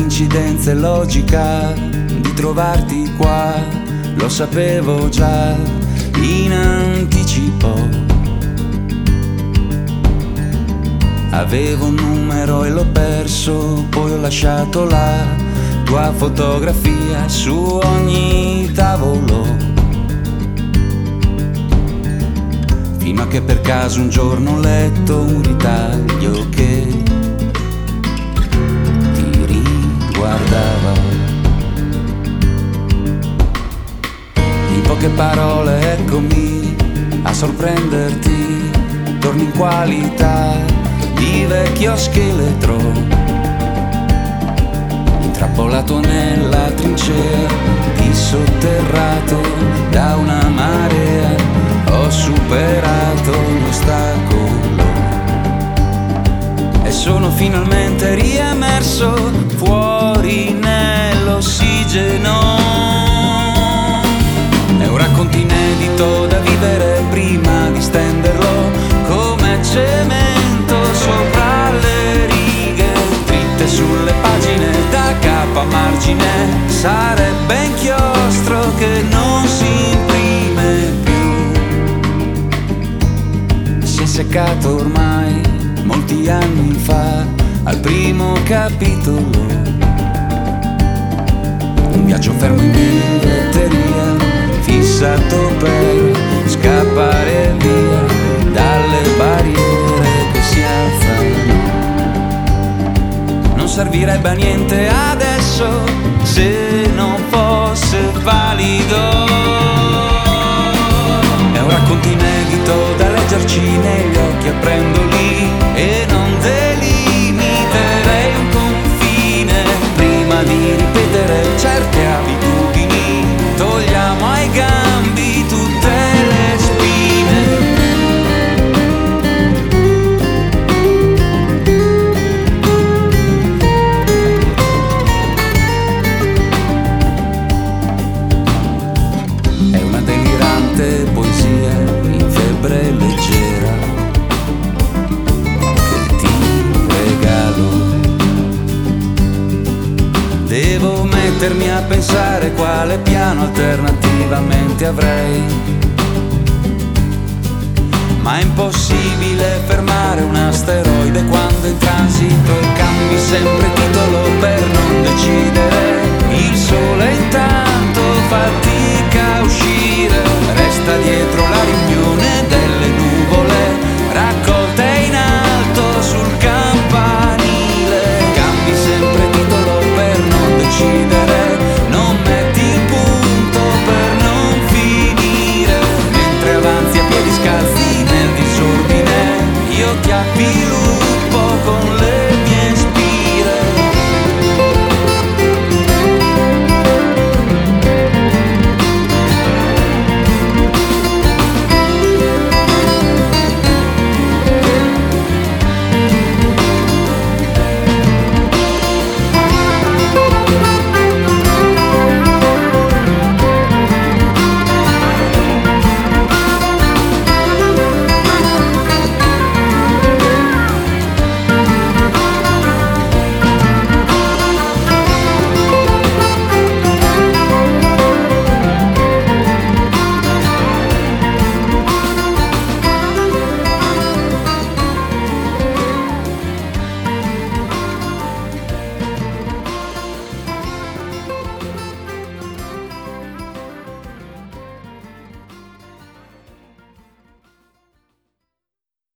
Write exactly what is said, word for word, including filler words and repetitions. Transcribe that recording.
coincidenza e logica di trovarti qua, lo sapevo già in anticipo. Avevo un numero e l'ho perso, poi ho lasciato la tua fotografia su ogni tavolo, fino a che per caso un giorno ho letto un ritaglio che ti riguardava. In poche parole eccomi a sorprenderti, torni in qualità di vecchio scheletro, intrappolato nella trincea, dissotterrato da una marea. Ho superato l'ostacolo e sono finalmente riemerso fuori nell'ossigeno. È un racconto inedito da vivere prima di stenderlo come cemento sopra le righe, dritte sulle pagine da capo a margine. Sarebbe inchiostro che non si imprime più. Si è seccato ormai molti anni fa al primo capitolo, un viaggio fermo in biglietteria, fissato per scappare via dalle barriere che si alzano. Non servirebbe a niente adesso se non fosse valido. È un racconto inedito da leggerci negli occhi, apprendoli e non delimiterei un confine prima di ripetere certe abitudini. Togliamo ai gambi tutte le spine. È una delirante poesia in febbre leggera che ti regalo. Devo mettermi a pensare quale piano alternativamente avrei, ma è impossibile fermare un asteroide quando in transito e cambi sempre titolo per non decidere. Il sole intanto fatica a uscire